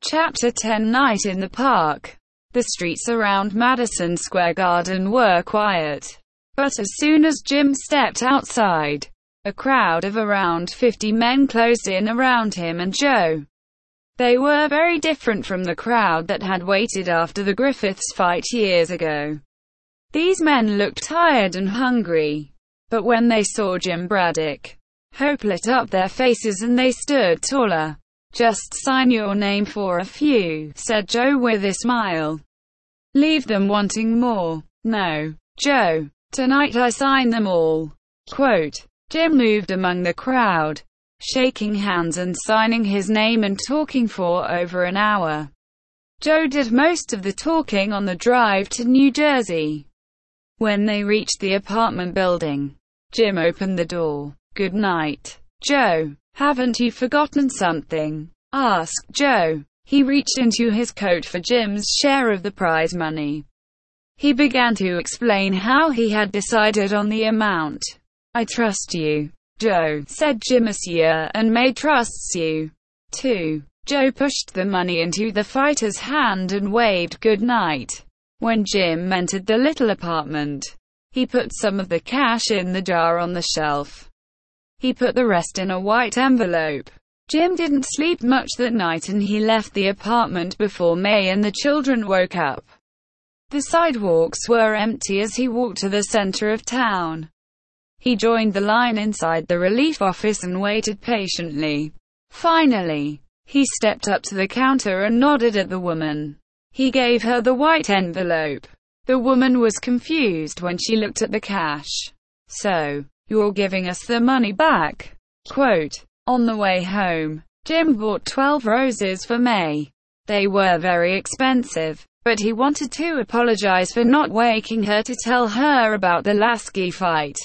Chapter 10 Night in the Park. The streets around Madison Square Garden were quiet. But as soon as Jim stepped outside, a crowd of around 50 men closed in around him and Joe. They were very different from the crowd that had waited after the Griffiths fight years ago. These men looked tired and hungry. But when they saw Jim Braddock, hope lit up their faces and they stood taller. "Just sign your name for a few," said Joe with a smile. "Leave them wanting more." "No, Joe. Tonight I sign them all." Quote. Jim moved among the crowd, shaking hands and signing his name and talking for over an hour. Joe did most of the talking on the drive to New Jersey. When they reached the apartment building, Jim opened the door. "Good night, Joe. Haven't you forgotten something?" asked Joe. He reached into his coat for Jim's share of the prize money. He began to explain how he had decided on the amount. "I trust you, Joe," said Jim, "monsieur, and May trusts you, too." Joe pushed the money into the fighter's hand and waved good night. When Jim entered the little apartment, he put some of the cash in the jar on the shelf. He put the rest in a white envelope. Jim didn't sleep much that night and he left the apartment before May and the children woke up. The sidewalks were empty as he walked to the center of town. He joined the line inside the relief office and waited patiently. Finally, he stepped up to the counter and nodded at the woman. He gave her the white envelope. The woman was confused when she looked at the cash. "So, you're giving us the money back?" Quote. On the way home, Jim bought 12 roses for May. They were very expensive, but he wanted to apologize for not waking her to tell her about the Lasky fight.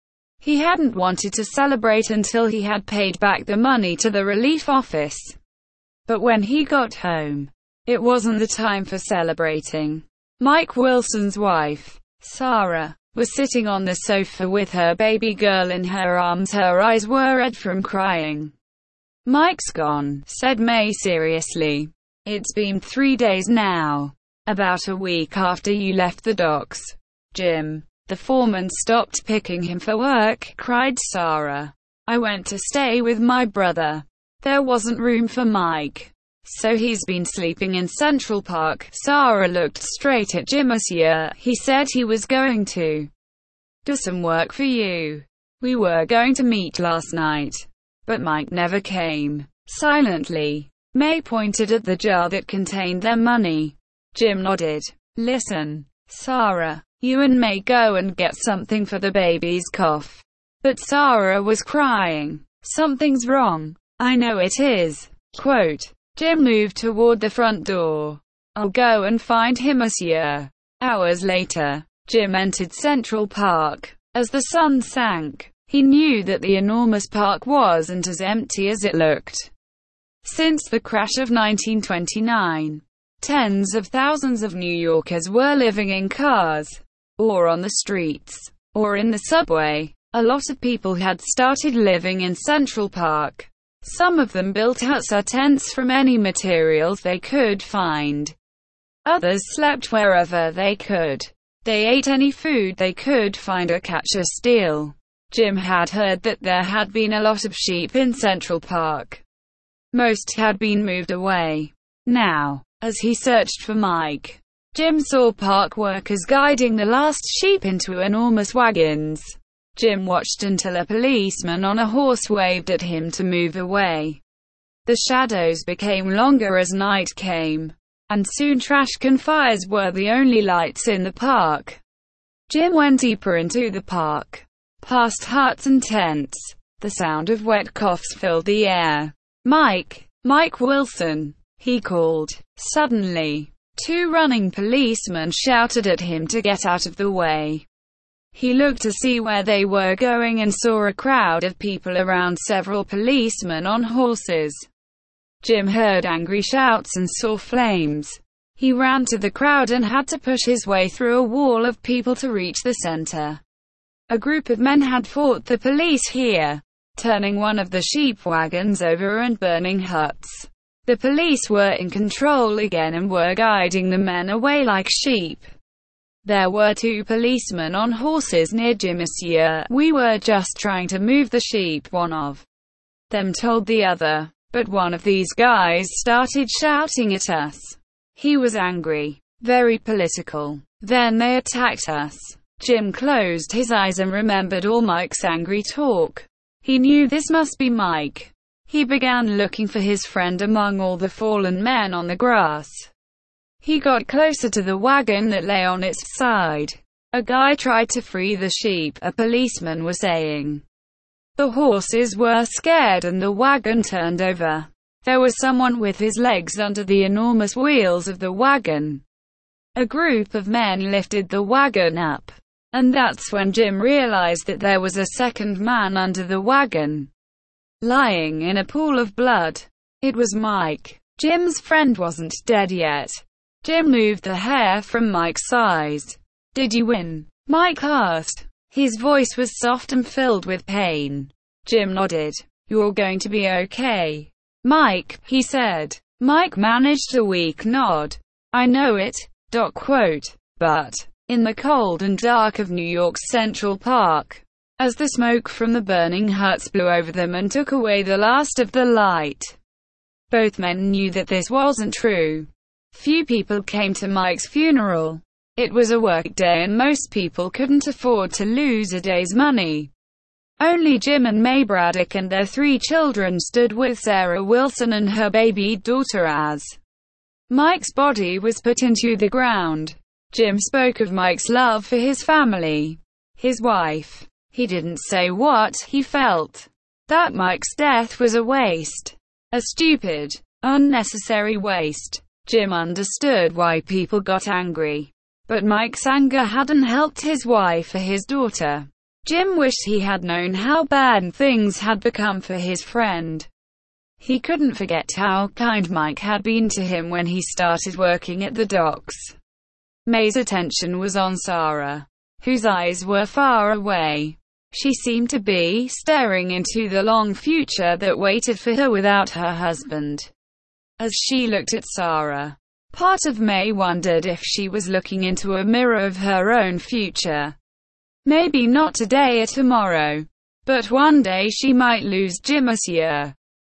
He hadn't wanted to celebrate until he had paid back the money to the relief office. But when he got home, it wasn't the time for celebrating. Mike Wilson's wife, Sarah, was sitting on the sofa with her baby girl in her arms. Her eyes were red from crying. "Mike's gone," said May seriously. "It's been 3 days now. About a week after you left the docks. Jim, the foreman stopped picking him for work," cried Sarah. "I went to stay with my brother. There wasn't room for Mike. So he's been sleeping in Central Park." Sarah looked straight at Jim. "Monsieur, he said he was going to do some work for you. We were going to meet last night, but Mike never came." Silently, May pointed at the jar that contained their money. Jim nodded. "Listen, Sarah, you and May go and get something for the baby's cough." But Sarah was crying. "Something's wrong." "I know it is." Quote. Jim moved toward the front door. "I'll go and find him, monsieur." Hours later, Jim entered Central Park. As the sun sank, he knew that the enormous park wasn't as empty as it looked. Since the crash of 1929, tens of thousands of New Yorkers were living in cars, or on the streets, or in the subway. A lot of people had started living in Central Park. Some of them built huts or tents from any materials they could find. Others slept wherever they could. They ate any food they could find or catch or steal. Jim had heard that there had been a lot of sheep in Central Park. Most had been moved away. Now, as he searched for Mike, Jim saw park workers guiding the last sheep into enormous wagons. Jim watched until a policeman on a horse waved at him to move away. The shadows became longer as night came, and soon trash can fires were the only lights in the park. Jim went deeper into the park, past huts and tents. The sound of wet coughs filled the air. Mike Wilson," he called. Suddenly, 2 running policemen shouted at him to get out of the way. He looked to see where they were going and saw a crowd of people around several policemen on horses. Jim heard angry shouts and saw flames. He ran to the crowd and had to push his way through a wall of people to reach the center. A group of men had fought the police here, turning one of the sheep wagons over and burning huts. The police were in control again and were guiding the men away like sheep. There were 2 policemen on horses near Jim. "Monsieur, we were just trying to move the sheep," one of them told the other. "But one of these guys started shouting at us. He was angry. Very political. Then they attacked us." Jim closed his eyes and remembered all Mike's angry talk. He knew this must be Mike. He began looking for his friend among all the fallen men on the grass. He got closer to the wagon that lay on its side. "A guy tried to free the sheep," a policeman was saying. The horses were scared and the wagon turned over. There was someone with his legs under the enormous wheels of the wagon. A group of men lifted the wagon up. And that's when Jim realized that there was a second man under the wagon, lying in a pool of blood. It was Mike. Jim's friend wasn't dead yet. Jim moved the hair from Mike's eyes. "Did you win?" Mike asked. His voice was soft and filled with pain. Jim nodded. "You're going to be okay, Mike," he said. Mike managed a weak nod. "I know it." But in the cold and dark of New York's Central Park, as the smoke from the burning huts blew over them and took away the last of the light, both men knew that this wasn't true. Few people came to Mike's funeral. It was a work day and most people couldn't afford to lose a day's money. Only Jim and May Braddock and their 3 children stood with Sarah Wilson and her baby daughter as Mike's body was put into the ground. Jim spoke of Mike's love for his family, his wife. He didn't say what he felt. That Mike's death was a waste. A stupid, unnecessary waste. Jim understood why people got angry. But Mike's anger hadn't helped his wife or his daughter. Jim wished he had known how bad things had become for his friend. He couldn't forget how kind Mike had been to him when he started working at the docks. May's attention was on Sarah, whose eyes were far away. She seemed to be staring into the long future that waited for her without her husband. As she looked at Sarah, part of May wondered if she was looking into a mirror of her own future. Maybe not today or tomorrow, but one day she might lose Jim. "Monsieur,